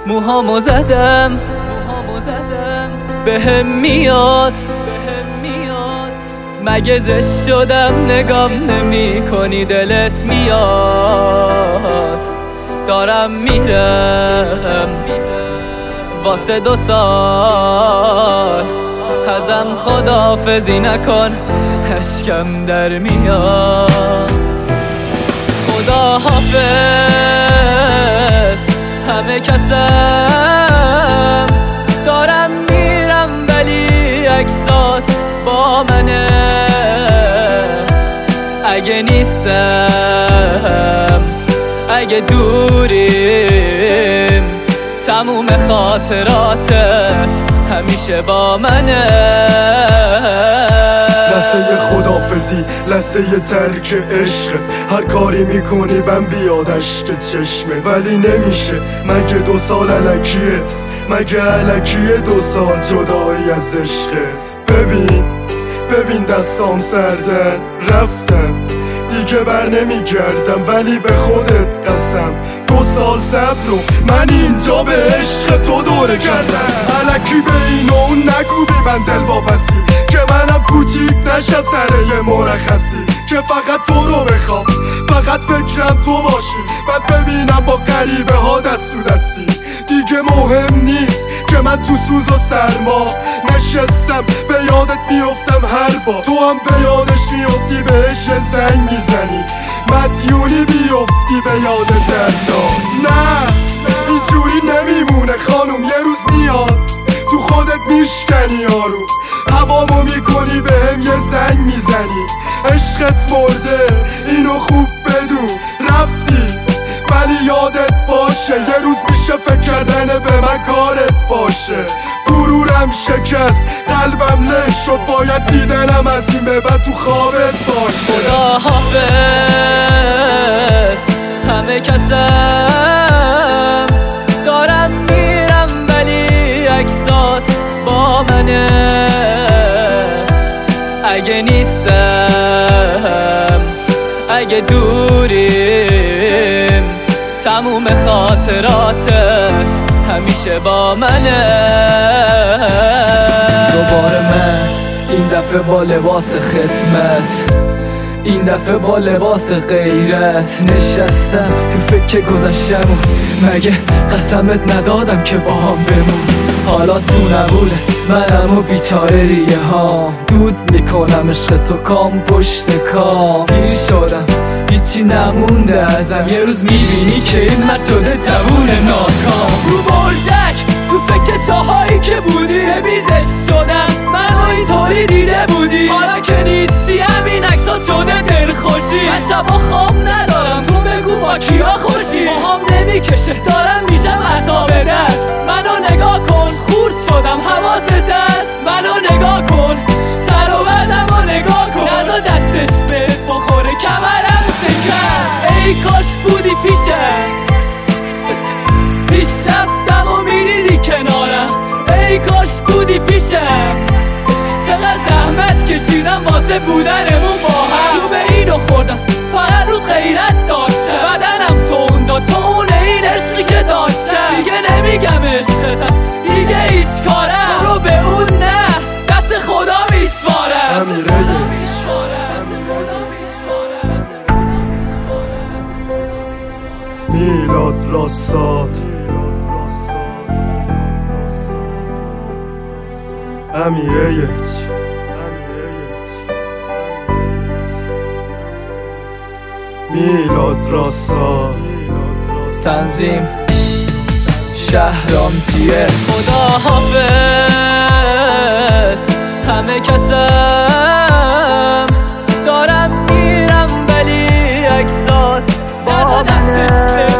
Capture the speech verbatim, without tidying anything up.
موهامو زدم بهم میاد مگه زشت شدم نگام نمی کنی دلت میاد. دارم میرم واسه دو سال ازم خداحافظی نکن اشکم در میاد. خدا حافظ همه کسم دارم میرم ولی عکسات با منه. اگه نیستم اگه دوریم تموم خاطراتت همیشه با منه. لحظه خدافزی لحظه ترک عشق، هر کاری میکنی من بیاد اشک چشمه ولی نمیشه. مگه دو سال الکیه مگه الکیه دو سال جدایی از عشقت. ببین ببین دستام سردن رفتم دیگه بر نمیگردم ولی به خودت قسم دو سال صبر رو من اینجا به عشق تو دوره کردم. الکی به این و اون نگو بی من دل واپسی که منم کوچیک نشد سر یه مرخصی که فقط تو رو بخوام فقط فکرم تو باشی بعد ببینم با غریبه ها دست تو دستی. دیگه مهم نیست که من تو سوز و سرما نشستم به یادت میفتم هر بار تو هم به یادش میفتی بهش زنگ میزنی مدیونی بیفتی به یاد دردا. نه اینجوری نمیمونه خانوم یه روز میاد تو خودت میشکنی یارو هوامو میکنی بهم یه زنگ میزنی عشقت مرده اینو خوب بدون رفتی ولی یادت باشه یه روز میشه فکر کردن به من کارت باشه. غرورم شکست قلبم له شد باید دیدنم از این به بعد تو خوابت باشه. خدا حافظ همه کسم دارم میرم ولی عکسات با منه. اگه نیستم اگه دوریم تموم خاطراتت همیشه با منه. دوباره من این دفعه با لباس خدمت این دفعه با لباس غیرت نشستم تو فکر گذشتم و مگه قسمت ندادم که با هم بمون. حالا تو نبوده منم و بیچاره ریه ها دود میکنم عشق تو کام پشت کام پیر شدم هیچی نمونده ازم. یه روز میبینی که این مرد شده جوون ناکام رو بردک تو فکر تاهایی که بودی بیزش شدم منو اینطوری دیده بودی حالا که نیستی همین عکسات شده دلخوشی. من شبا خواب ندارم تو بگو با کیا خوشی ماهام نمیکشه دارم میشم عذاب دست. منو نگاه کن خورد شدم حواست هست منو نگاه کن سر و بدم و نگاه کن نزا دستش بهت بخوره کمرم شکر. ای کاش بودی پیشم پیش رفتم و میریدی کنارم. ای کاش بودی پیشم چقدر زحمت کشیدم واسه بودنمون با هم. تو به اینو خوردم فقط رو غیرت داشتم بدنم تون داد تو اونه این عشقی که داشتم. دیگه نمیگم عشقتم دیگه هیچ کارم رو به اون نه دست خدا میسپارم. میلاد راستاد امیره میلاد راستاد تنظیم شهرام تیه. خدا حافظ همه کسم دارم میرم ولی عکسات با دستش